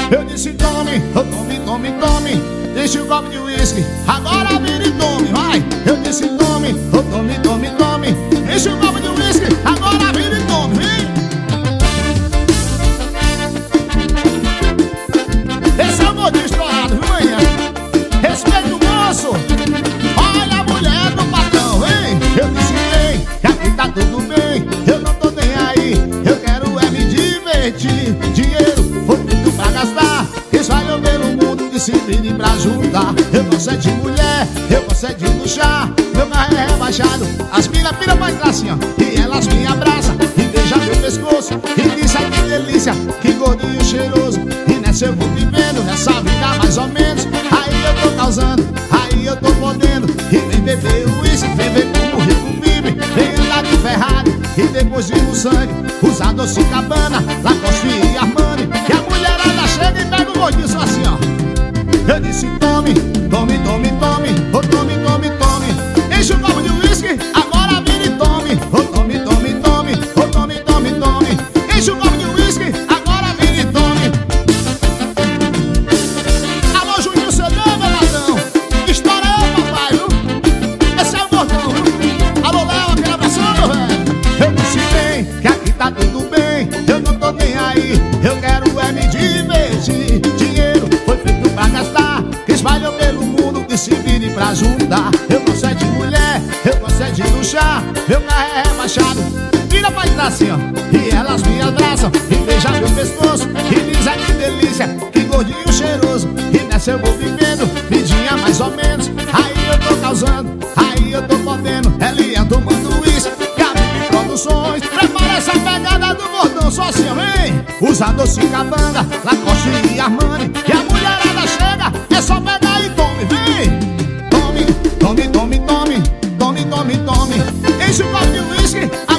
Eu disse tome, oh, tome, tome, tome. Deixa o copo de uísque, agora vira e tome, vai. Eu disse tome, oh, tome, tome, tome. Deixa o copo de uísque, agora vira e tome, vem. Esse é o modinho estourado, viu, manhã? Respeita o moço. Olha a mulher do patrão, vem. Eu disse vem, que aqui tá tudo bem. Eu não tô nem aí, eu quero é me divertir. Dinheiro foi feito pra gastar, espalhou pelo mundo e se vire pra juntar. Eu gosto é de mulher, eu gosto é de luxar. Meu carro é rebaixado, as pira faz gracinha. E elas me abraçam e beijam meu pescoço e diz ai que delícia, que gordinho cheiroso. E nessa eu vou vivendo, nessa vida mais ou menos. Aí eu tô causando, aí eu tô podendo. E vem beber uísque, vem ver como o rico vive. Vem andar de Ferrari e depois de no sangue usar Dolce & Gabbana, Lacoste e Armani. E a mulherada chega e pega o gordinho só assim, ó. Eu disse tome, tome, tome, tome. Oh, tome, tome, tome. Enche o copo de uísque, agora vira e tome. Oh, tome, tome, tome. Oh, tome, tome, tome. Enche o copo de uísque, agora vira e tome. Alô, Juninho Cedão, meu ladrão. Estoura aí, papai, viu? Esse é o gordão, viu? Alô, Léo, aquele abração, meu velho. Eu disse bem, que aqui tá tudo bem. Eu não tô nem aí, eu quero é me divertir. Dinheiro foi feito pra gastar, espalhou pelo mundo e se vire pra juntar. Eu gosto é de mulher, eu gosto é de luxar. Meu carro é rebaixado, vira pra entrar assim, ó. E elas me abraçam e beijam meu pescoço e diz ai que delícia, que gordinho cheiroso. E nessa eu vou vivendo, vidinha mais ou menos. Aí eu tô causando, aí eu tô podendo. Elinha tomando uísque, Gabi Produções. Prepara essa pegada do gordão, só assim, ó, vem. Usa Dolce & Gabbana, Lacoste e Armani. E a mulherada chega, é só pegar e tome, vem. Tome, tome, tome, tome. Tome, tome, tome. Enche o copo de uísque.